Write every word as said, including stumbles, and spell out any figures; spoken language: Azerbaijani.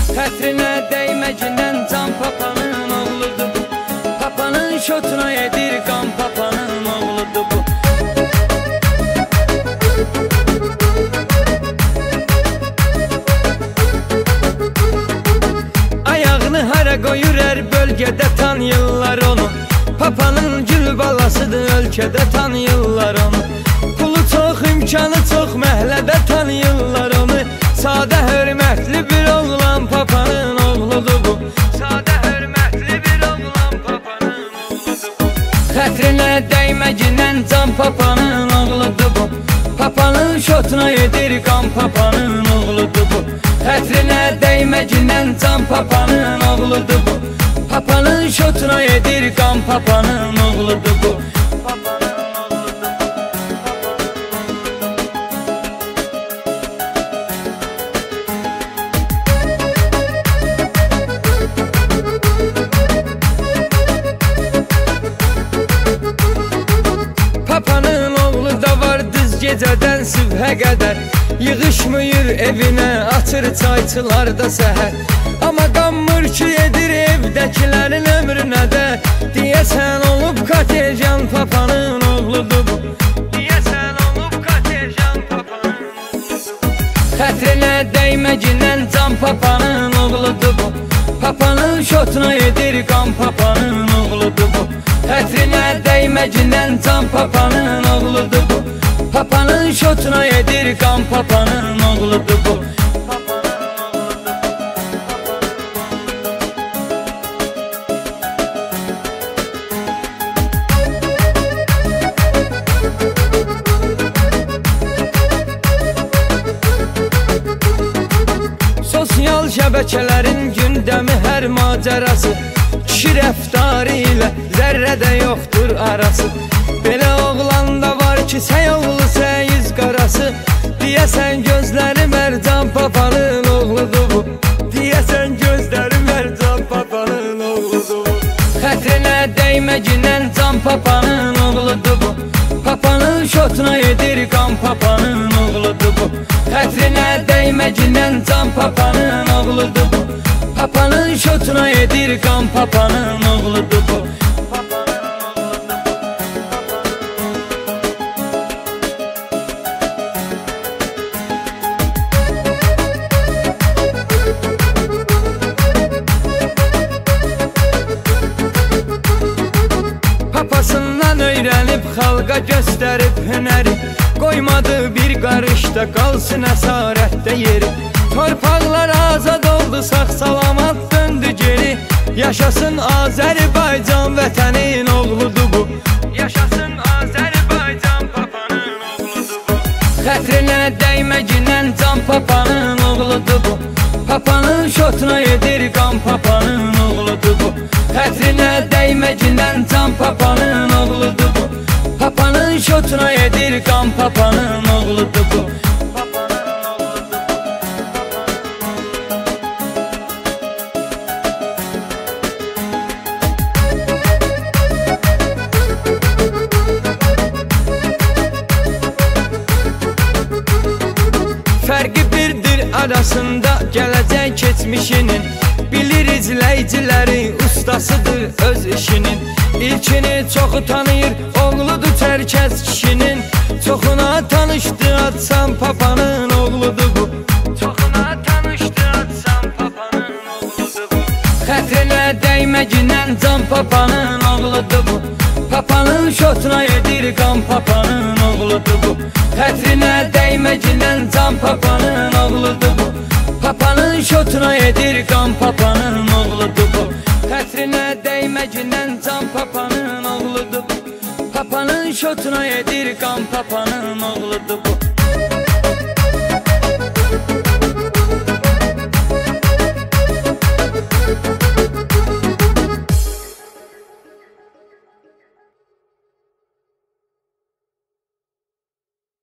Xətrinə dəyməcindən can papanın oğludur bu. Papanın şotuna edir qan papanın oğludur bu. Ayağını hara qoyur hər bölgədə tanıyırlar onu. Papanın gül balasıdır, ölkədə tanıyırlar onu. Pulu çox, imkanı çox, məhlədə tanıyırlar onu. Sadə hörmətli bir oğlan papanın oğludur bu. Sadə hörmətli bir oğlan papanın oğludur bu. Xətrinə dəyməcindən can papanın oğludur bu. Papanın şotuna edir qan papanın oğludur bu. Xətrinə dəyməcindən can papanın oğludur bu. Papanın şotuna edir qan papanın oğludur bu. Papanın oğlu da var düz gecədən sübhə qədər. Yığışmıyır evinə, açır çayçılarda səhər. Amma qanmır ki edir evdəkilərin ömrünə də. Deyəsən olub katerjan papanın oğludur bu. Deyəsən olub katerjan papanın oğludur bu. Xətrinə dəyməcindən can papanın oğludur bu. Papanın şotuna edir qan papanın oğludur bu. Xətrinə dəyməcindən can papanın oğludur bu. Papanın şotuna edir qan papanın oğludur bu. Sosial şəbəkələrin gündəmi hər macərası. Kişi rəftarı ilə zərrədə yoxdur arası. Belə oğlan da var ki səyoğlu səyiz qarası. Deyəsən gözləri mərcan papanın oğludur bu. Deyəsən gözləri mərcan papanın oğludur bu. Xətrinə dəyməcindən can papanın oğludur bu. Papanın şotuna edir qan papanın oğludur bu. Xətrinə dəyməcindən can papanın oğludur bu. Papanın şotuna edir qan papanın oğludur bu. Papasından öyrənib xalqa göstərib hünəri. Qoymadı bir qarışda qalsın əsarətdə yeri. Torpaqlar azad oldu, sağ salamat döndü geri. Yaşasın Azərbaycan vətənin oğludur bu. Yaşasın Azərbaycan papanın oğludur bu. Xətrinə dəyməcindən can papanın oğludur bu. Papanın şotuna edir qan papanın oğludur bu. Xətrinə dəyməcindən can papanın oğludur bu. Papanın şotuna edir qan papanın oğludur bu. Fərqi birdir arasında gələcək keçmişinin. Bilir izləyiciləri ustasıdır öz işinin. İlkini çoxu tanıyır, oğludur tərkəz kişinin. Çoxuna tanışdı atsam papanın oğludur bu. Çoxuna tanışdı atsam papanın oğludur bu. Xətrinə dəyməcindən can papanın oğludur bu. Papanın şotuna edir qan papanın oğludur bu. Xətrinə dəyməcindən can papanın oğludur bu. Papanın şotuna edir qan papanın oğludur bu. Xətrinə dəyməcindən can papanın oğludur bu. Papanın şotuna edir qan papanın oğludur bu.